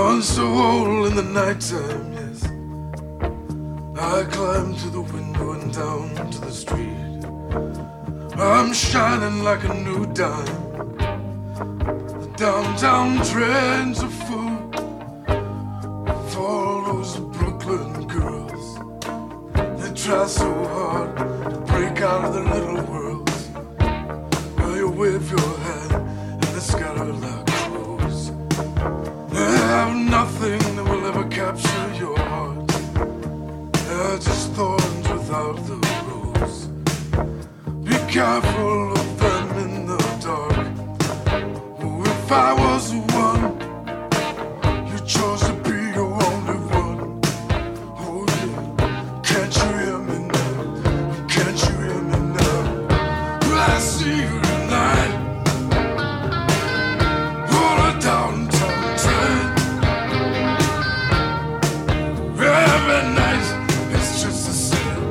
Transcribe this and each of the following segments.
so old in the nighttime, yes. I climb to the window and down to the street. I'm shining like a new dime. The downtown trains are full for all those Brooklyn girls. They try so hard to break out of their little worlds. Well, you wave your hand and they scatter like crows. They have nothing that will ever capture your heart. They're just thorns without the rose. Be careful of them in the dark. Oh, if I was the one you chose to be your only one. Oh yeah, can't you hear me now? Can't you hear me now? Will I see you tonight on a downtown train? Every night it's just the same.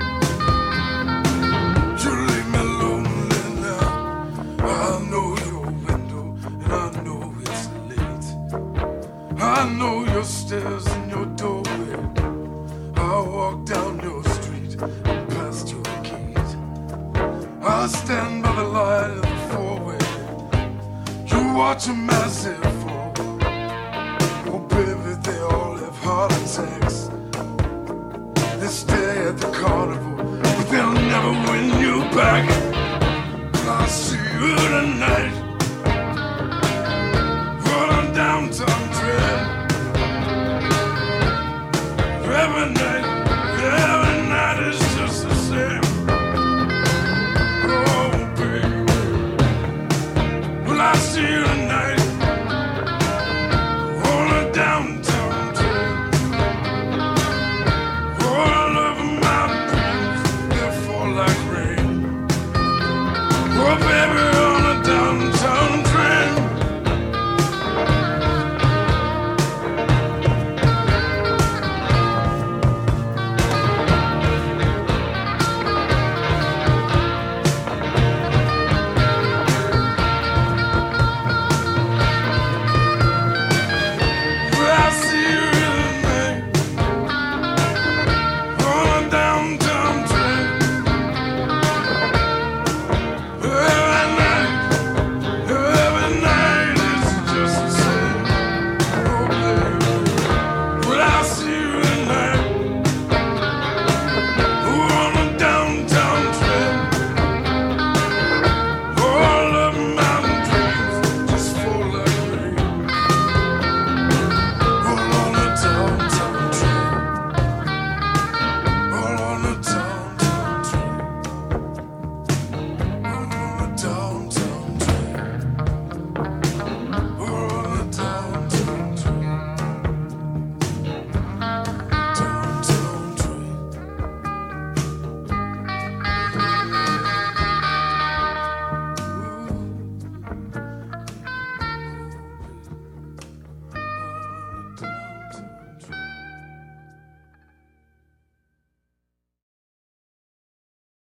You leave me lonely now. I know your window and I know it's late. I know your stairs and your doorway. I walk down your street and past your gate. I stand by the light of the four-way. You watch them as they fall. Oh baby, they all have heart attacks. They stay at the carnival, but they'll never win you back. I'll see you tonight